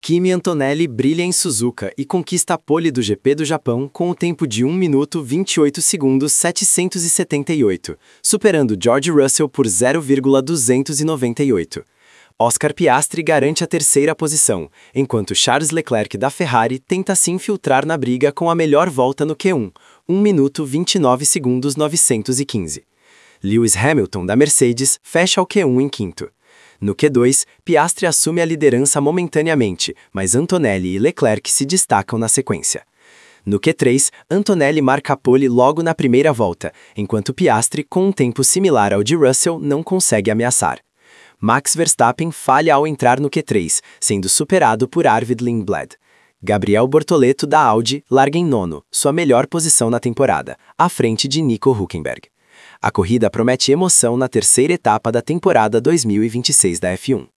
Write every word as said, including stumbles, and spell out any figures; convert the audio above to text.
Kimi Antonelli brilha em Suzuka e conquista a pole do G P do Japão com o tempo de um minuto vinte e oito segundos setecentos e setenta e oito, superando George Russell por zero vírgula duzentos e noventa e oito. Oscar Piastri garante a terceira posição, enquanto Charles Leclerc da Ferrari tenta se infiltrar na briga com a melhor volta no Q um, um minuto vinte e nove segundos novecentos e quinze. Lewis Hamilton da Mercedes fecha o Q um em quinto. No Q dois, Piastri assume a liderança momentaneamente, mas Antonelli e Leclerc se destacam na sequência. No Q três, Antonelli marca a pole logo na primeira volta, enquanto Piastri, com um tempo similar ao de Russell, não consegue ameaçar. Max Verstappen falha ao entrar no Q três, sendo superado por Arvid Lindblad. Gabriel Bortoleto da Audi larga em nono, sua melhor posição na temporada, à frente de Nico Hülkenberg. A corrida promete emoção na terceira etapa da temporada dois mil e vinte e seis da F um.